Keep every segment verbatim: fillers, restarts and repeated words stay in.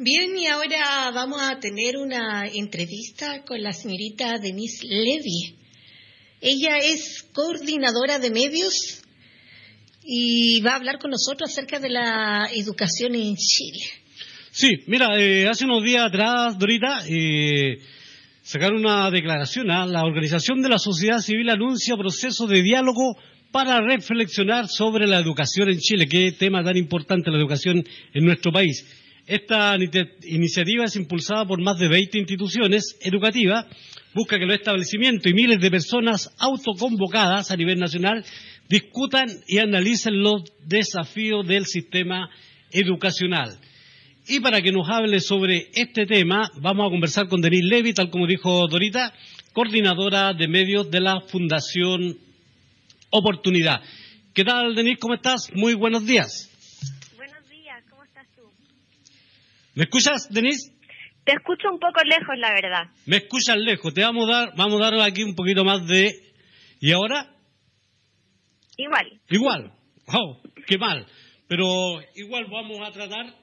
Bien, y ahora vamos a tener una entrevista con la señorita Denise Levy. Ella es coordinadora de medios y va a hablar con nosotros acerca de la educación en Chile. Sí, mira, eh, hace unos días atrás, Dorita, eh, sacaron una declaración. ¿eh? La Organización de la Sociedad Civil anuncia proceso de diálogo para reflexionar sobre la educación en Chile. Qué tema tan importante la educación en nuestro país. Esta iniciativa es impulsada por más de veinte instituciones educativas, busca que los establecimientos y miles de personas autoconvocadas a nivel nacional discutan y analicen los desafíos del sistema educacional. Y para que nos hable sobre este tema, vamos a conversar con Denise Levy, tal como dijo Dorita, coordinadora de medios de la Fundación Oportunidad. ¿Qué tal, Denise? ¿Cómo estás? Muy buenos días. ¿Me escuchas, Denise? Te escucho un poco lejos, la verdad. Me escuchas lejos. Te vamos a dar, vamos a dar aquí un poquito más de... ¿Y ahora? Igual. Igual. Oh, qué mal. Pero igual vamos a tratar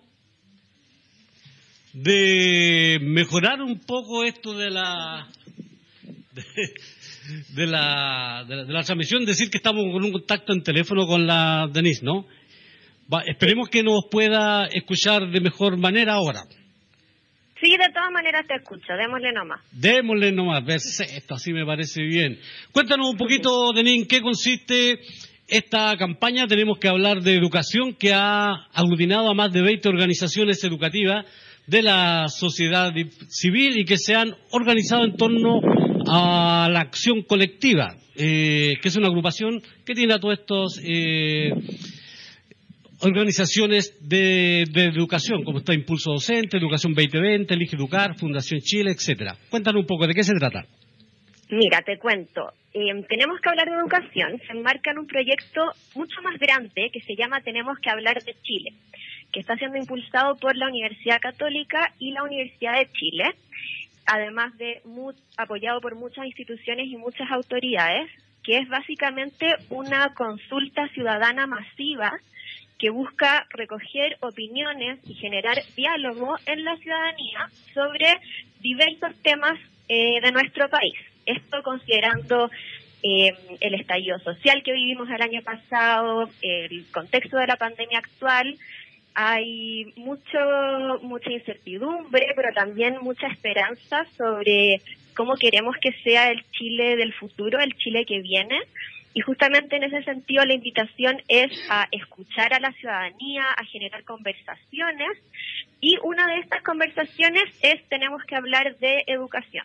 de mejorar un poco esto de la... De, de la, de la, de la transmisión, decir que estamos con un contacto en teléfono con la Denise, ¿no? Va, esperemos que nos pueda escuchar de mejor manera ahora. Sí, de todas maneras te escucho, démosle nomás. Démosle nomás, perfecto, así me parece bien. Cuéntanos un poquito, Denise, en qué consiste esta campaña. Tenemos que hablar de educación, que ha aglutinado a más de veinte organizaciones educativas de la sociedad civil y que se han organizado en torno a la acción colectiva, eh, que es una agrupación que tiene a todos estos... Eh, organizaciones de, de educación, como está Impulso Docente, Educación veinte veinte, Elige Educar, Fundación Chile, etcétera. Cuéntanos un poco, ¿de qué se trata? Mira, te cuento. Eh, tenemos que hablar de educación. Se enmarca en un proyecto mucho más grande que se llama Tenemos que hablar de Chile, que está siendo impulsado por la Universidad Católica y la Universidad de Chile, además de mu- apoyado por muchas instituciones y muchas autoridades, que es básicamente una consulta ciudadana masiva que busca recoger opiniones y generar diálogo en la ciudadanía sobre diversos temas eh, de nuestro país. Esto considerando eh, el estallido social que vivimos el año pasado, el contexto de la pandemia actual. Hay mucho mucha incertidumbre, pero también mucha esperanza sobre cómo queremos que sea el Chile del futuro, el Chile que viene. Y justamente en ese sentido la invitación es a escuchar a la ciudadanía, a generar conversaciones, y una de estas conversaciones es tenemos que hablar de educación.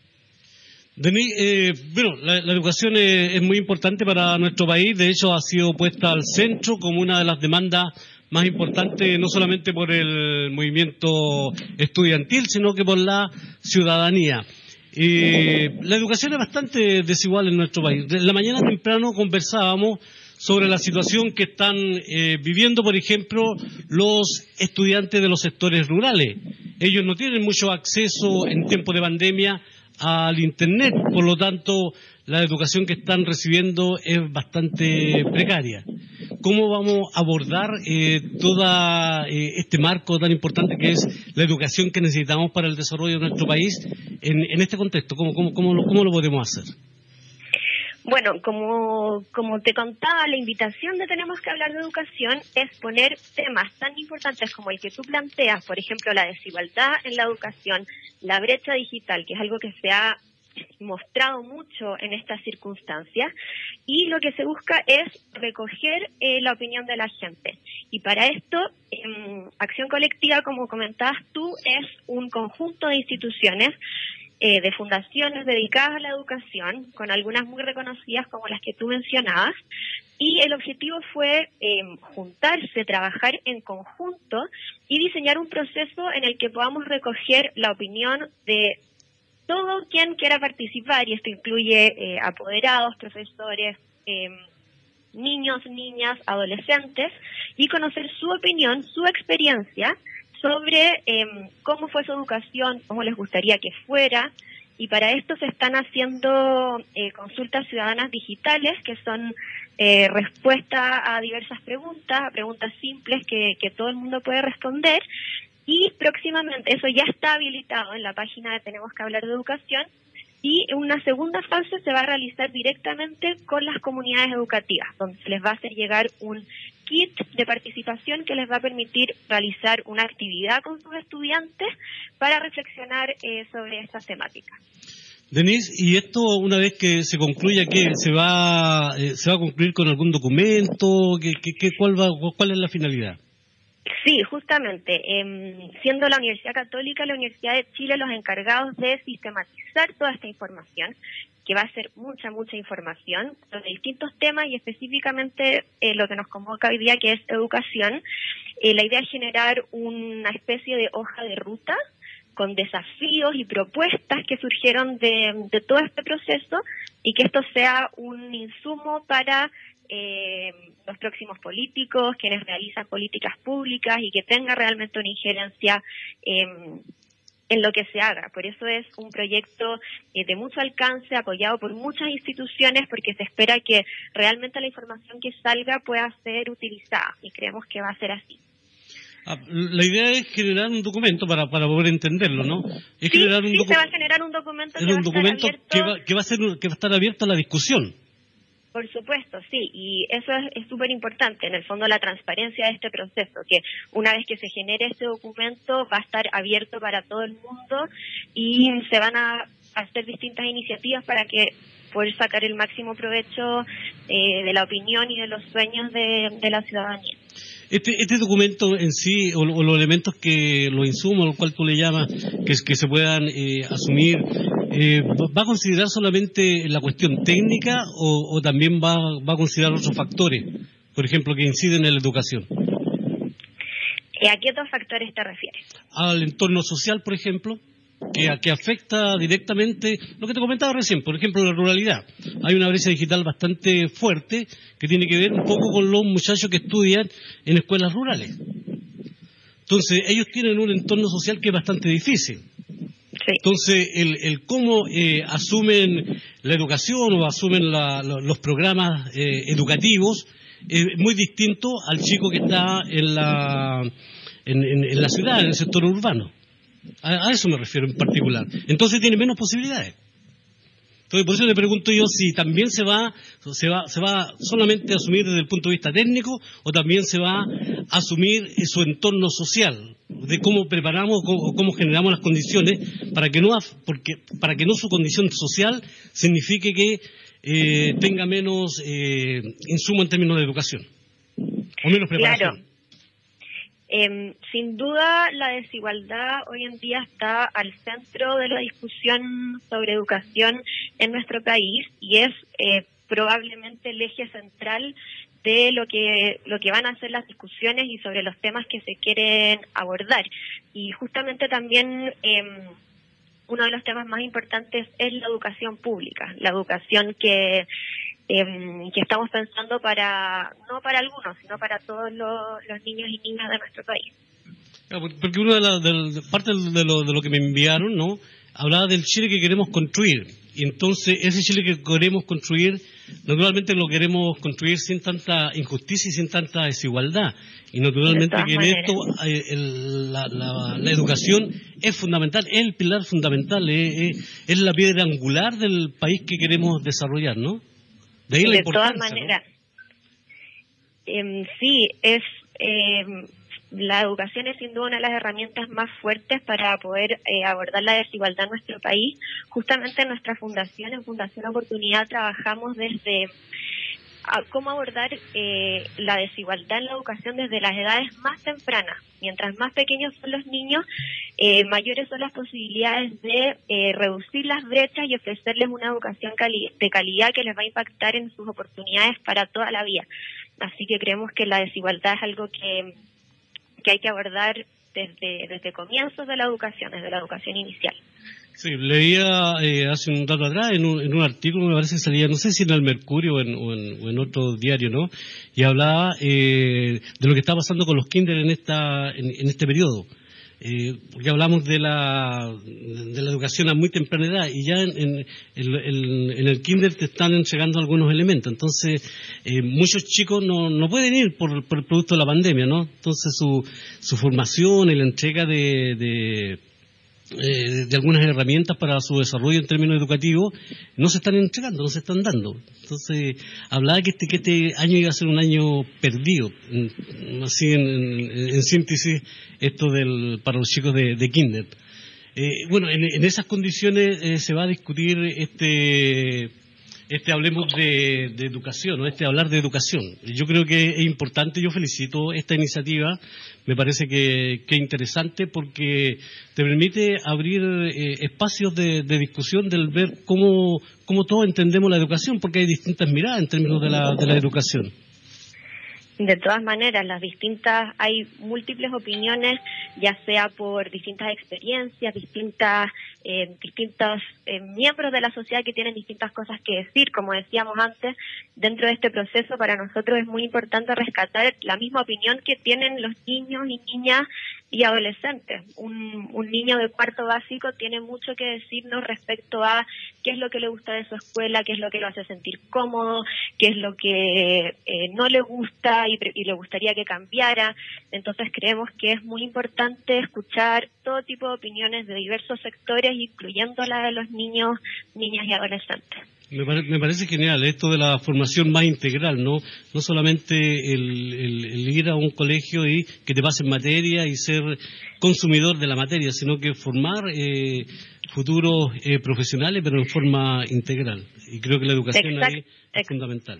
Denis, eh, bueno, la, la educación es, es muy importante para nuestro país, de hecho ha sido puesta al centro como una de las demandas más importantes, no solamente por el movimiento estudiantil, sino que por la ciudadanía. Eh, la educación es bastante desigual en nuestro país. En la mañana temprano conversábamos sobre la situación que están eh, viviendo, por ejemplo, los estudiantes de los sectores rurales. Ellos no tienen mucho acceso en tiempo de pandemia al Internet, por lo tanto, la educación que están recibiendo es bastante precaria. ¿Cómo vamos a abordar eh, todo eh, este marco tan importante que es la educación que necesitamos para el desarrollo de nuestro país en, en este contexto? ¿Cómo, cómo, cómo, lo, ¿Cómo lo podemos hacer? Bueno, como, como te contaba, la invitación de Tenemos que hablar de educación es poner temas tan importantes como el que tú planteas, por ejemplo, la desigualdad en la educación, la brecha digital, que es algo que se ha mostrado mucho en estas circunstancias, y lo que se busca es recoger eh, la opinión de la gente. Y para esto, eh, Acción Colectiva, como comentabas tú, es un conjunto de instituciones, eh, de fundaciones dedicadas a la educación, con algunas muy reconocidas como las que tú mencionabas, y el objetivo fue eh, juntarse, trabajar en conjunto y diseñar un proceso en el que podamos recoger la opinión de todo quien quiera participar, y esto incluye eh, apoderados, profesores, eh, niños, niñas, adolescentes, y conocer su opinión, su experiencia sobre eh, cómo fue su educación, cómo les gustaría que fuera, y para esto se están haciendo eh, consultas ciudadanas digitales, que son eh, respuesta a diversas preguntas, a preguntas simples que, que todo el mundo puede responder, Y próximamente, eso ya está habilitado en la página de Tenemos que Hablar de Educación, y una segunda fase se va a realizar directamente con las comunidades educativas, donde se les va a hacer llegar un kit de participación que les va a permitir realizar una actividad con sus estudiantes para reflexionar eh, sobre estas temáticas. Denise, ¿y esto una vez que se concluya, qué se va eh, se va a concluir con algún documento? ¿Qué, qué, qué, cuál, va, ¿Cuál es la finalidad? Sí, justamente, eh, siendo la Universidad Católica, la Universidad de Chile, los encargados de sistematizar toda esta información, que va a ser mucha, mucha información sobre distintos temas y específicamente eh, lo que nos convoca hoy día, que es educación. Eh, la idea es generar una especie de hoja de ruta con desafíos y propuestas que surgieron de, de todo este proceso, y que esto sea un insumo para eh, los próximos políticos, quienes realizan políticas públicas, y que tenga realmente una injerencia eh, en lo que se haga. Por eso es un proyecto eh, de mucho alcance, apoyado por muchas instituciones, porque se espera que realmente la información que salga pueda ser utilizada, y creemos que va a ser así. Ah, la idea es generar un documento para, para poder entenderlo, ¿no? Es sí, generar un sí docu- se va a generar un documento, que, un va documento a estar abierto, que, va, que va a ser que va a estar abierto a la discusión. Por supuesto, sí, y eso es súper importante, en el fondo, la transparencia de este proceso, que una vez que se genere este documento va a estar abierto para todo el mundo, y se van a hacer distintas iniciativas para que poder sacar el máximo provecho eh, de la opinión y de los sueños de, de la ciudadanía. Este, este documento en sí, o, o los elementos que, los insumos, los cuales tú le llamas, que, que se puedan eh, asumir, eh, ¿va a considerar solamente la cuestión técnica o, o también va, va a considerar otros factores, por ejemplo, que inciden en la educación? Eh, ¿A qué otros factores te refieres? Al entorno social, por ejemplo, que, que afecta directamente lo que te comentaba recién, por ejemplo, la ruralidad. Hay una brecha digital bastante fuerte que tiene que ver un poco con los muchachos que estudian en escuelas rurales. Entonces, ellos tienen un entorno social que es bastante difícil. Sí. Entonces, el, el cómo eh, asumen la educación o asumen la, lo, los programas eh, educativos es muy distinto al chico que está en la, en, en, en la ciudad, en el sector urbano. A, a eso me refiero en particular. Entonces tiene menos posibilidades. Entonces por eso le pregunto yo si también se va, se va, se va solamente a asumir desde el punto de vista técnico, o también se va a asumir su entorno social, de cómo preparamos o cómo, cómo generamos las condiciones para que no, porque, para que no su condición social signifique que eh, tenga menos eh, insumo en términos de educación o menos preparación. Claro. Eh, sin duda, la desigualdad hoy en día está al centro de la discusión sobre educación en nuestro país, y es eh, probablemente el eje central de lo que lo que van a ser las discusiones y sobre los temas que se quieren abordar. Y justamente también eh, uno de los temas más importantes es la educación pública, la educación que Eh, que estamos pensando para, no para algunos, sino para todos los, los niños y niñas de nuestro país. Porque una de las de, parte de lo, de lo que me enviaron, ¿no?, hablaba del Chile que queremos construir, y entonces ese Chile que queremos construir, naturalmente lo queremos construir sin tanta injusticia y sin tanta desigualdad, y naturalmente que en esto eh, el, la, la, la educación es fundamental, es el pilar fundamental, es, es, es la piedra angular del país que queremos desarrollar, ¿no? De ahí la de importancia, todas maneras, ¿no? eh, sí, es eh, la educación es sin duda una de las herramientas más fuertes para poder eh, abordar la desigualdad en nuestro país. Justamente en nuestra fundación, en Fundación Oportunidad, trabajamos desde a cómo abordar eh, la desigualdad en la educación desde las edades más tempranas. Mientras más pequeños son los niños, eh, mayores son las posibilidades de eh, reducir las brechas y ofrecerles una educación cali- de calidad que les va a impactar en sus oportunidades para toda la vida. Así que creemos que la desigualdad es algo que, que hay que abordar desde, desde comienzos de la educación, desde la educación inicial. Sí, leía eh, hace un rato atrás en un, en un artículo, me parece que salía, no sé si en el Mercurio o en, o en, o en otro diario, ¿no?, y hablaba eh, de lo que está pasando con los kinder en esta en, en este periodo. Eh, porque hablamos de la de la educación a muy temprana edad y ya en, en, en, en el kinder te están entregando algunos elementos, entonces eh, muchos chicos no, no pueden ir por, por el producto de la pandemia, ¿no? Entonces su, su formación y la entrega de, de Eh, de algunas herramientas para su desarrollo en términos educativos no se están entregando, no se están dando. Entonces hablaba que este, que este año iba a ser un año perdido, así en, en, en síntesis esto del para los chicos de, de kinder. Eh, bueno, en, en esas condiciones eh, se va a discutir este este hablemos de, de educación, ¿no? Este hablar de educación. Yo creo que es importante, yo felicito esta iniciativa, me parece que, que es interesante porque te permite abrir eh, espacios de, de discusión, del ver cómo, cómo todos entendemos la educación, porque hay distintas miradas en términos de la, de la educación. De todas maneras, las distintas, hay múltiples opiniones, ya sea por distintas experiencias, distintas, eh, distintos eh, miembros de la sociedad que tienen distintas cosas que decir. Como decíamos antes, dentro de este proceso para nosotros es muy importante rescatar la misma opinión que tienen los niños y niñas y adolescentes. Un, un niño de cuarto básico tiene mucho que decirnos respecto a qué es lo que le gusta de su escuela, qué es lo que lo hace sentir cómodo, qué es lo que eh, no le gusta y, y le gustaría que cambiara. Entonces creemos que es muy importante escuchar todo tipo de opiniones de diversos sectores, incluyendo la de los niños, niñas y adolescentes. Me, pare, me parece genial esto de la formación más integral, no no solamente el, el, el ir a un colegio y que te pasen materia y ser consumidor de la materia, sino que formar eh, futuros eh, profesionales, pero en forma integral. Y creo que la educación Exact, ahí es fundamental.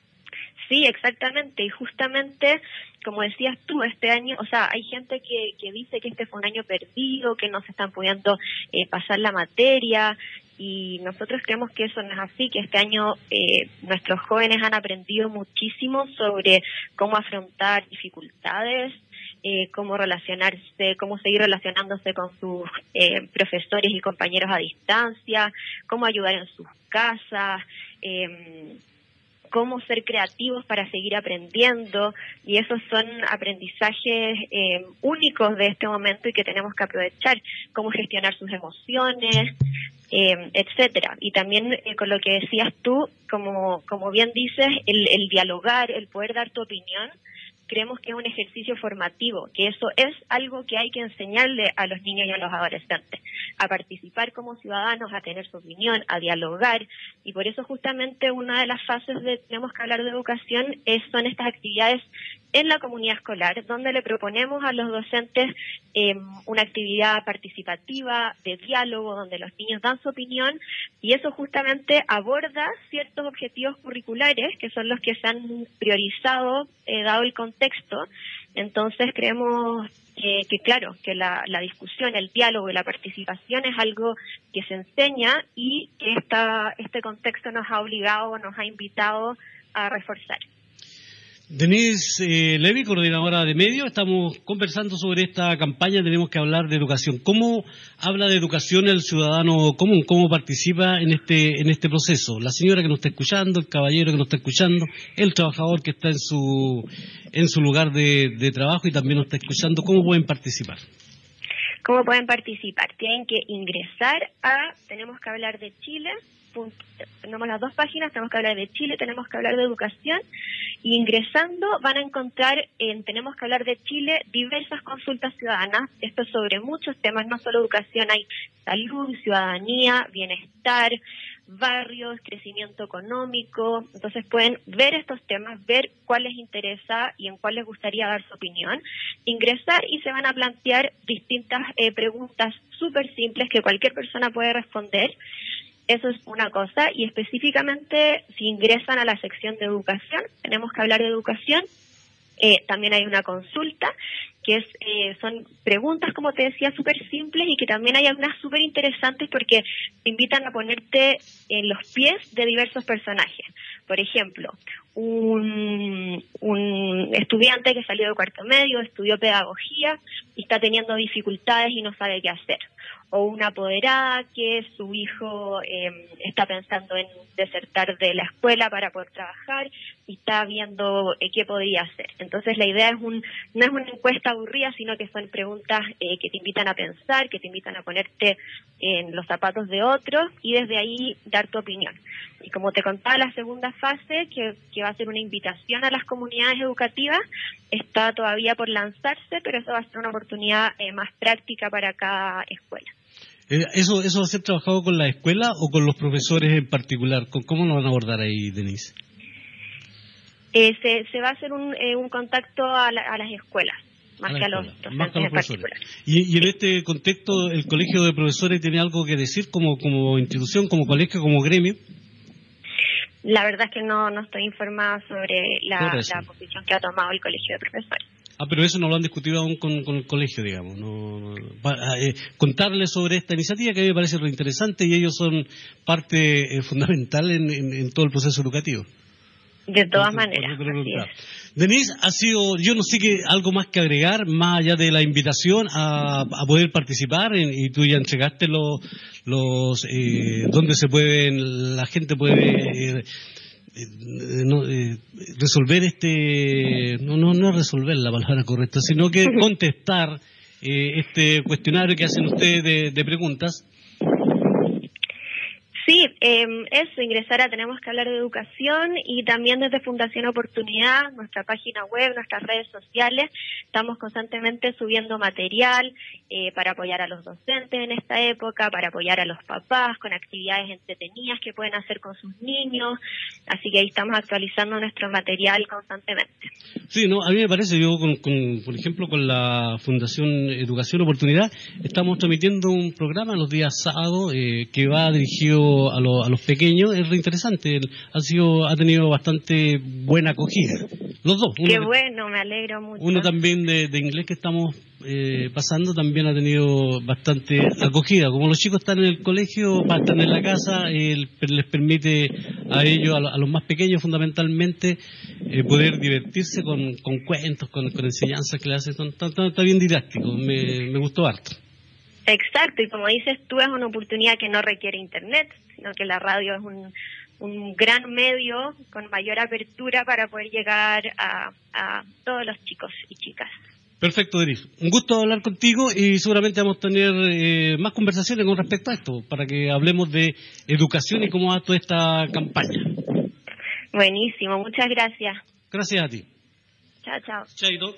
Sí, exactamente, y justamente, como decías tú, este año, o sea, hay gente que, que dice que este fue un año perdido, que no se están pudiendo eh, pasar la materia, y nosotros creemos que eso no es así, que este año eh, nuestros jóvenes han aprendido muchísimo sobre cómo afrontar dificultades, eh, cómo relacionarse, cómo seguir relacionándose con sus eh, profesores y compañeros a distancia, cómo ayudar en sus casas, eh, cómo ser creativos para seguir aprendiendo, y esos son aprendizajes eh, únicos de este momento y que tenemos que aprovechar, cómo gestionar sus emociones, eh, etcétera. Y también eh, con lo que decías tú, como como bien dices, el, el dialogar, el poder dar tu opinión, creemos que es un ejercicio formativo, que eso es algo que hay que enseñarle a los niños y a los adolescentes, a participar como ciudadanos, a tener su opinión, a dialogar, y por eso justamente una de las fases de Tenemos que hablar de educación es, son estas actividades en la comunidad escolar, donde le proponemos a los docentes eh, una actividad participativa, de diálogo, donde los niños dan su opinión, y eso justamente aborda ciertos objetivos curriculares, que son los que se han priorizado, eh, dado el contexto. Entonces creemos que, que claro, que la, la discusión, el diálogo y la participación es algo que se enseña y que esta, este contexto nos ha obligado, nos ha invitado a reforzar. Denise eh, Levy, coordinadora de medios, estamos conversando sobre esta campaña, tenemos que hablar de educación. ¿Cómo habla de educación el ciudadano común? ¿Cómo participa en este en este proceso? La señora que nos está escuchando, el caballero que nos está escuchando, el trabajador que está en su en su lugar de, de trabajo y también nos está escuchando, ¿cómo pueden participar? ¿Cómo pueden participar? Tienen que ingresar a Tenemos que hablar de Chile. Tenemos las dos páginas, Tenemos que hablar de Chile, Tenemos que hablar de educación, y ingresando van a encontrar en Tenemos que hablar de Chile diversas consultas ciudadanas. Esto es sobre muchos temas, no solo educación, hay salud, ciudadanía, bienestar, barrios, crecimiento económico. Entonces pueden ver estos temas, ver cuál les interesa y en cuál les gustaría dar su opinión, ingresar y se van a plantear distintas eh, preguntas súper simples que cualquier persona puede responder. Eso es una cosa, y específicamente si ingresan a la sección de educación, Tenemos que hablar de educación, eh, también hay una consulta, que es eh, son preguntas, como te decía, súper simples, y que también hay algunas súper interesantes porque te invitan a ponerte en los pies de diversos personajes. Por ejemplo, un, un estudiante que salió de cuarto medio, estudió pedagogía y está teniendo dificultades y no sabe qué hacer. O una apoderada que su hijo eh, está pensando en desertar de la escuela para poder trabajar y está viendo eh, qué podría hacer. Entonces la idea es un no es una encuesta aburrida, sino que son preguntas eh, que te invitan a pensar, que te invitan a ponerte en los zapatos de otros y desde ahí dar tu opinión. Y como te contaba, la segunda fase, que, que va a ser una invitación a las comunidades educativas, está todavía por lanzarse, pero eso va a ser una oportunidad eh, más práctica para cada escuela. ¿Eso eso va a ser trabajado con la escuela o con los profesores en particular? ¿Cómo lo van a abordar ahí, Denise? Eh, se, se va a hacer un, eh, un contacto a, la, a las escuelas, más que a los docentes en particular. Y, y en este contexto, ¿el Colegio de Profesores tiene algo que decir como, como institución, como colegio, como gremio? La verdad es que no, no estoy informada sobre la, la posición que ha tomado el Colegio de Profesores. Ah, pero eso no lo han discutido aún con, con el colegio, digamos. No, no, para, eh, contarles sobre esta iniciativa que a mí me parece re interesante y ellos son parte eh, fundamental en, en, en todo el proceso educativo. De todas maneras. Así es. Denise, ha sido, yo no sé qué, algo más que agregar, más allá de la invitación a, a poder participar, en, y tú ya entregaste los, los eh, donde se pueden, la gente puede... Eh, Eh, no, eh, resolver este no no no resolver la palabra correcta, sino que contestar eh, este cuestionario que hacen ustedes de, de preguntas. Sí, eh, eso, ingresar a Tenemos que Hablar de Educación y también desde Fundación Oportunidad, nuestra página web, nuestras redes sociales, estamos constantemente subiendo material eh, para apoyar a los docentes en esta época, para apoyar a los papás con actividades entretenidas que pueden hacer con sus niños, así que ahí estamos actualizando nuestro material constantemente. Sí, no, a mí me parece, yo con, con por ejemplo con la Fundación Educación Oportunidad, estamos transmitiendo un programa los días sábados eh, que va dirigido a, lo, a los pequeños, es re interesante, ha sido ha tenido bastante buena acogida, los dos. Qué bueno, me alegro mucho. Uno también de, de inglés que estamos eh, pasando también ha tenido bastante acogida, como los chicos están en el colegio, están en la casa, eh, les permite a ellos, a, a los más pequeños fundamentalmente, eh, poder divertirse con, con cuentos, con, con enseñanzas que le hacen, está, está, está bien didáctico, me, me gustó harto. Exacto, y como dices tú, es una oportunidad que no requiere internet, sino que la radio es un, un gran medio con mayor apertura para poder llegar a, a todos los chicos y chicas. Perfecto, Denise. Un gusto hablar contigo y seguramente vamos a tener eh, más conversaciones con respecto a esto, para que hablemos de educación y cómo va toda esta campaña. Buenísimo, muchas gracias. Gracias a ti. Chao, chao. Chaito.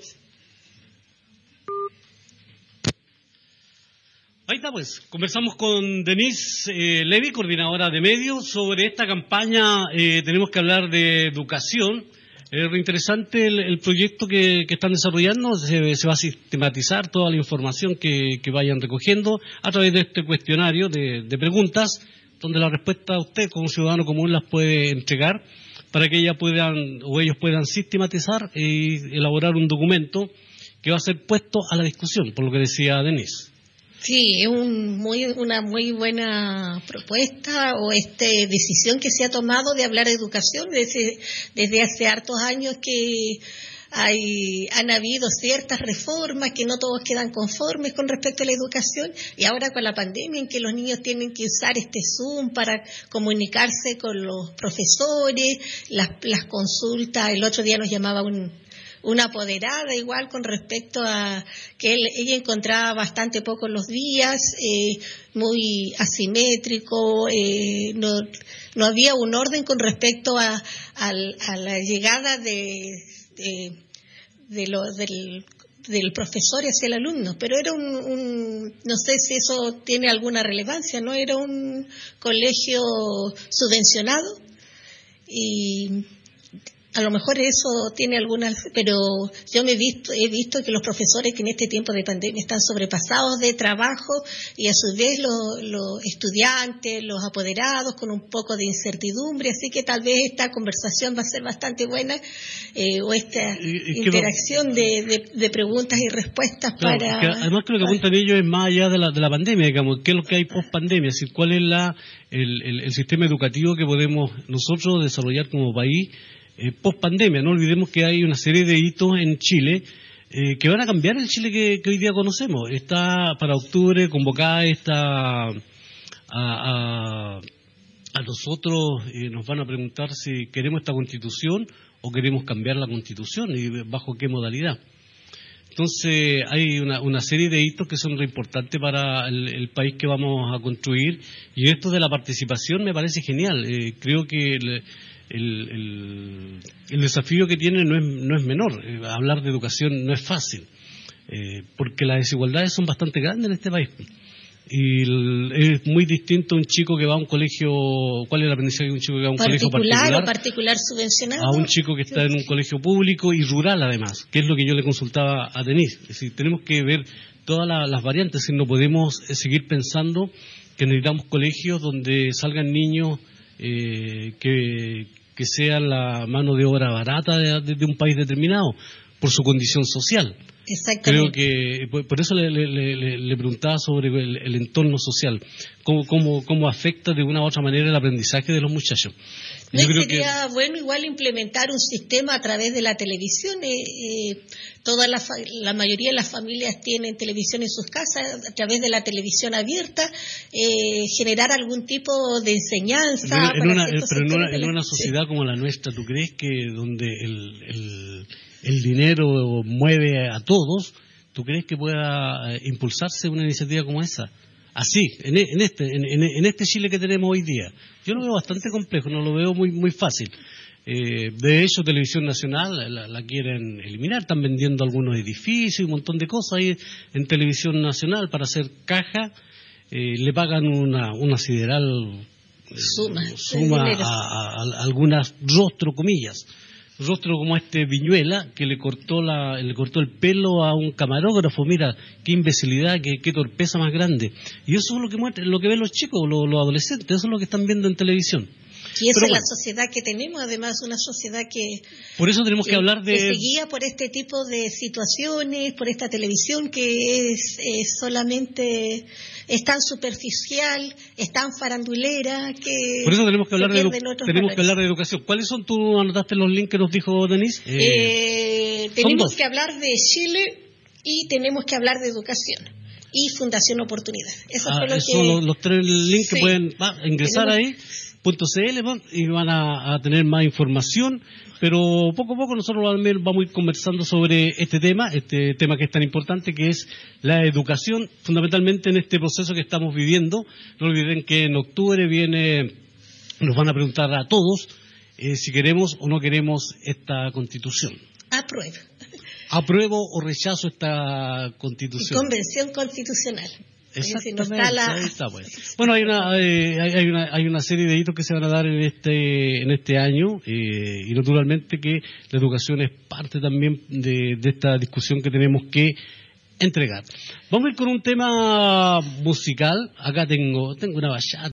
Ahí está, pues. Conversamos con Denise eh, Levy, coordinadora de medios, sobre esta campaña. Eh, tenemos que hablar de educación. Es re interesante el, el proyecto que, que están desarrollando. Se, se va a sistematizar toda la información que, que vayan recogiendo a través de este cuestionario de, de preguntas, donde la respuesta usted como ciudadano común las puede entregar para que ellas puedan o ellos puedan sistematizar y elaborar un documento que va a ser puesto a la discusión, por lo que decía Denise. Sí, es un muy, una muy buena propuesta o este decisión que se ha tomado de hablar de educación desde, desde hace hartos años que hay, han habido ciertas reformas que no todos quedan conformes con respecto a la educación y ahora con la pandemia en que los niños tienen que usar este Zoom para comunicarse con los profesores, las, las consultas, el otro día nos llamaba un una apoderada igual con respecto a que él, ella encontraba bastante poco los días, eh, muy asimétrico, eh, no, no había un orden con respecto a, a, a la llegada de, de, de lo, del, del profesor hacia el alumno, pero era un, un, no sé si eso tiene alguna relevancia, ¿no? Era un colegio subvencionado y a lo mejor eso tiene algunas, pero yo me he visto, he visto que los profesores que en este tiempo de pandemia están sobrepasados de trabajo y a su vez los, los estudiantes, los apoderados con un poco de incertidumbre, así que tal vez esta conversación va a ser bastante buena eh, o esta interacción no, de, de, de preguntas y respuestas claro, para... Que además creo que apuntan ellos es más allá de la, de la pandemia, digamos, qué es lo que hay post pandemia, es decir, cuál es la el, el, el sistema educativo que podemos nosotros desarrollar como país eh, post pandemia. No olvidemos que hay una serie de hitos en Chile eh, que van a cambiar el Chile que, que hoy día conocemos. Está para octubre convocada esta a, a, a nosotros eh, nos van a preguntar si queremos esta constitución o queremos cambiar la constitución y bajo qué modalidad. Entonces hay una, una serie de hitos que son re importantes para el, el país que vamos a construir, y esto de la participación me parece genial. Eh, creo que el, el, el, el desafío que tiene no es, no es menor. Eh, hablar de educación no es fácil, eh, porque las desigualdades son bastante grandes en este país. Y el, es muy distinto un chico que va a un colegio. ¿Cuál es el aprendizaje de un chico que va a un colegio particular? O particular subvencionado. A un chico que está en un colegio público y rural, además, que es lo que yo le consultaba a Denise. Es decir, tenemos que ver todas la, las variantes. Y no podemos seguir pensando que necesitamos colegios donde salgan niños eh, que, que sean la mano de obra barata de, de, de un país determinado, por su condición social. Creo que por, por eso le, le, le, le preguntaba sobre el, el entorno social, cómo, cómo, cómo afecta de una u otra manera el aprendizaje de los muchachos. ¿No sería que... bueno igual implementar un sistema a través de la televisión? Eh, eh, toda la, la mayoría de las familias tienen televisión en sus casas, a través de la televisión abierta, eh, generar algún tipo de enseñanza. En, en una, pero en una, en una sociedad sí. como la nuestra, ¿tú crees que donde el... el el dinero mueve a todos, ¿tú crees que pueda impulsarse una iniciativa como esa? Así, en, en este en, en este Chile que tenemos hoy día. Yo lo veo bastante complejo, no lo veo muy muy fácil. Eh, de hecho, Televisión Nacional la, la quieren eliminar, están vendiendo algunos edificios y un montón de cosas ahí en Televisión Nacional para hacer caja. Eh, le pagan una, una sideral eh, suma, suma a, a, a algunas rostro, comillas. Rostro como este Viñuela, que le cortó la, le cortó el pelo a un camarógrafo. Mira, qué imbecilidad, qué, qué torpeza más grande. Y eso es lo que muestra, lo que ven los chicos, los, los adolescentes, eso es lo que están viendo en televisión. Y esa Pero, es la sociedad que tenemos, además una sociedad que... Por eso tenemos que, que hablar de... Que se guía por este tipo de situaciones, por esta televisión que es, es solamente... es tan superficial, es tan farandulera que... Por eso tenemos que hablar, de, edu- tenemos que hablar de educación. ¿Cuáles son, tú anotaste los links que nos dijo Denise? Eh, eh, tenemos que hablar de Chile y tenemos que hablar de educación. Y Fundación Oportunidad. Eso ah, fue lo esos que... son los, los tres links sí. que pueden va, ingresar tenemos... ahí. .cl y van a, a tener más información, pero poco a poco nosotros vamos a ir conversando sobre este tema, este tema que es tan importante, que es la educación, fundamentalmente en este proceso que estamos viviendo. No olviden que en octubre viene, nos van a preguntar a todos eh, si queremos o no queremos esta Constitución. Apruebo. Apruebo o rechazo esta Constitución. Convención Constitucional. Exactamente, la... ahí está, pues. Bueno, hay una, eh, hay una hay una serie de hitos que se van a dar en este en este año eh, y naturalmente que la educación es parte también de, de esta discusión que tenemos que entregar. Vamos a ir con un tema musical. Acá tengo tengo una bachata.